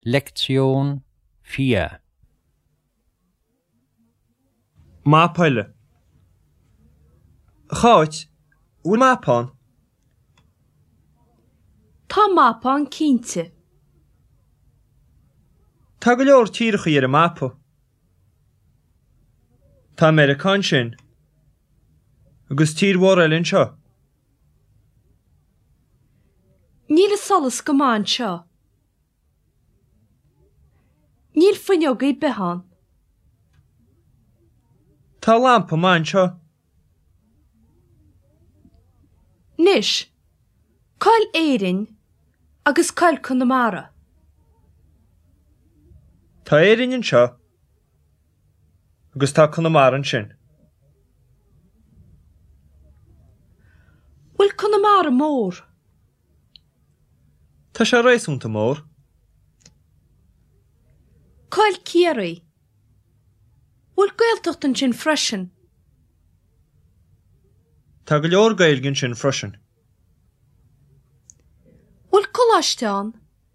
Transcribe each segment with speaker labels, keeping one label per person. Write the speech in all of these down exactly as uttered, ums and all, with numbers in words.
Speaker 1: Lektion vier.
Speaker 2: Mápaile. Cháit, bhfuil mápán?
Speaker 3: Tá mápán cínte.
Speaker 2: Tá go leor tírecha ar a mápa. Tá Americán sin, agus tír-mhór eilinn seo.
Speaker 3: Níl is solas go máin seo. Níl fuinneoga i behan.
Speaker 2: Tá lampa máin seo.
Speaker 3: Nis, cail éireann agus cail Conamara.
Speaker 2: Tá éireann seo, agus tá Conamaran sin.
Speaker 3: Bhfuil Conamara mór.
Speaker 2: Tá sé réasúnta mór.
Speaker 3: Cail Ciaraí. Bhfuil gaeltachtain sin freisin.
Speaker 2: Tá go leor gailginn sin freisin.
Speaker 3: Bhfuil Coláisteán.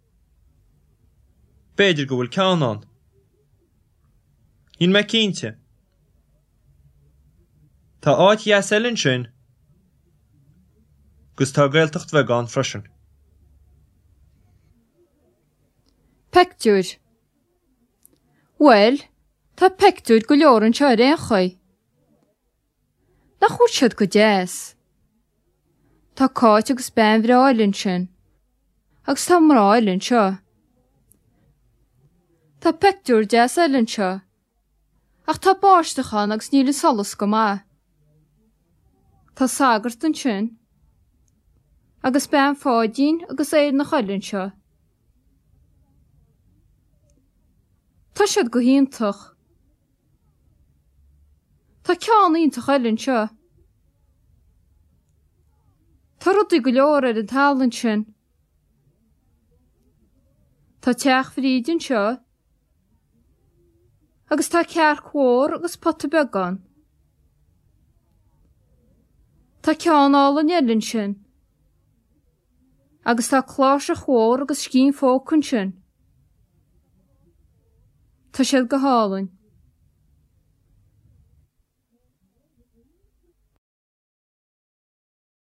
Speaker 2: B'éidir go bhfuil ceannán. Níl me cínte. Tá áit dheas eilinn sin, gus tá gaeltacht bheagán freisin.
Speaker 4: Pectúr. Well, tá pectúr go leor an seo réan chuoi. Na chuair siad go deas. Tá cáit agus ben bhre áilinn sin, agus tá mar áilinn seo. Tá pectúr deas eilinn seo, ach tá báistechan agus níl is solas go maith. Tá sagart an sin, agus ben fádín agus éad na chailinn seo. Tá siad go híontach. Tá ceann ionta chailinn seo. Tá rudaí go leor ar an talann sin. Tá teach phrídin seo, agus tá cear chóir agus potta beagán. Tá ceannála eilinn sin, agus tá chlás a chóir agus cín fócann sin. Tá siad go hálainn.